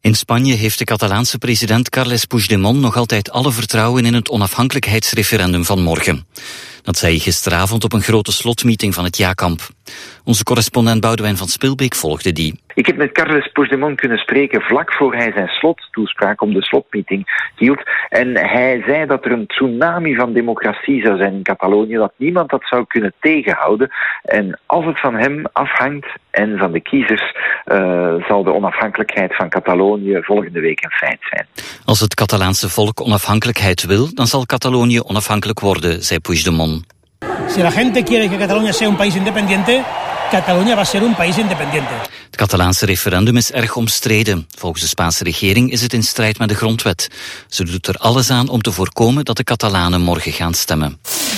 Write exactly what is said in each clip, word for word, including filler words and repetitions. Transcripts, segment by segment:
In Spanje heeft de Catalaanse president Carles Puigdemont nog altijd alle vertrouwen in het onafhankelijkheidsreferendum van morgen. Dat zei hij gisteravond op een grote slotmeeting van het Ja-kamp. Onze correspondent Boudewijn van Spilbeek volgde die. Ik heb met Carles Puigdemont kunnen spreken vlak voor hij zijn slottoespraak op de slotmeeting hield. En hij zei dat er een tsunami van democratie zou zijn in Catalonië, dat niemand dat zou kunnen tegenhouden. En als het van hem afhangt en van de kiezers, uh, zal de onafhankelijkheid van Catalonië volgende week een feit zijn. Als het Catalaanse volk onafhankelijkheid wil, dan zal Catalonië onafhankelijk worden, zei Puigdemont. Si la gente quiere que Cataluña sea un país independiente, Cataluña va ser un país independiente. Het Catalaanse referendum is erg omstreden. Volgens de Spaanse regering is het in strijd met de grondwet. Ze doet er alles aan om te voorkomen dat de Catalanen morgen gaan stemmen.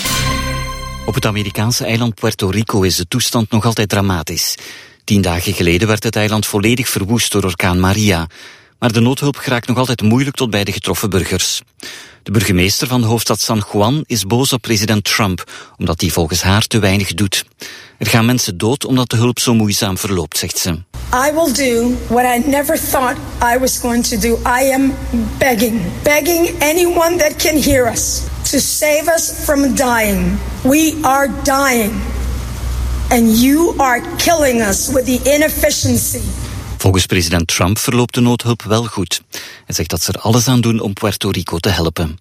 Op het Amerikaanse eiland Puerto Rico is de toestand nog altijd dramatisch. Tien dagen geleden werd het eiland volledig verwoest door orkaan Maria. Maar de noodhulp geraakt nog altijd moeilijk tot bij de getroffen burgers. De burgemeester van de hoofdstad San Juan is boos op president Trump, omdat hij volgens haar te weinig doet. Er gaan mensen dood omdat de hulp zo moeizaam verloopt, zegt ze. I will do what I never thought I was going to do. I am begging, begging anyone that can hear us to save us from dying. We are dying. And you are killing us with the inefficiency. Volgens president Trump verloopt de noodhulp wel goed. Hij zegt dat ze er alles aan doen om Puerto Rico te helpen.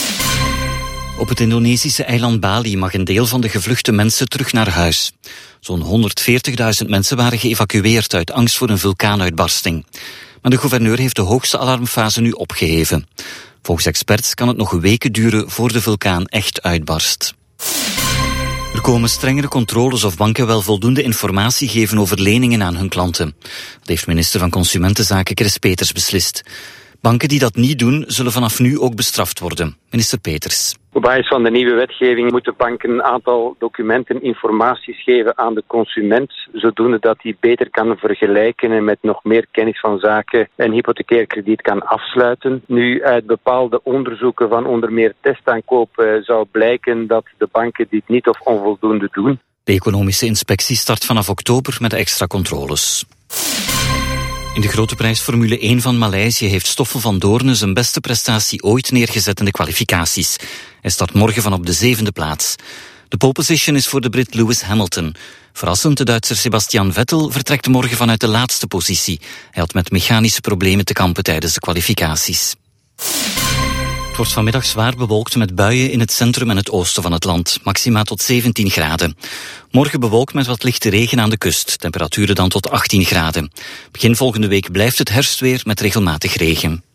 Op het Indonesische eiland Bali mag een deel van de gevluchte mensen terug naar huis. Zo'n honderdveertigduizend mensen waren geëvacueerd uit angst voor een vulkaanuitbarsting. Maar de gouverneur heeft de hoogste alarmfase nu opgeheven. Volgens experts kan het nog weken duren voor de vulkaan echt uitbarst. Er komen strengere controles of banken wel voldoende informatie geven over leningen aan hun klanten. Dat heeft minister van Consumentenzaken Chris Peters beslist. Banken die dat niet doen, zullen vanaf nu ook bestraft worden. Minister Peters. Op basis van de nieuwe wetgeving moeten banken een aantal documenten informaties geven aan de consument, zodoende dat hij beter kan vergelijken en met nog meer kennis van zaken een hypothecair krediet kan afsluiten. Nu, uit bepaalde onderzoeken van onder meer testaankoop zou blijken dat de banken dit niet of onvoldoende doen. De economische inspectie start vanaf oktober met extra controles. In de grote prijs Formule één van Maleisië heeft Stoffel van Doorne zijn beste prestatie ooit neergezet in de kwalificaties. Hij start morgen van op de zevende plaats. De pole position is voor de Brit Lewis Hamilton. Verrassend, de Duitser Sebastian Vettel vertrekt morgen vanuit de laatste positie. Hij had met mechanische problemen te kampen tijdens de kwalificaties. Het wordt vanmiddag zwaar bewolkt met buien in het centrum en het oosten van het land. Maxima tot zeventien graden. Morgen bewolkt met wat lichte regen aan de kust. Temperaturen dan tot achttien graden. Begin volgende week blijft het herfstweer met regelmatig regen.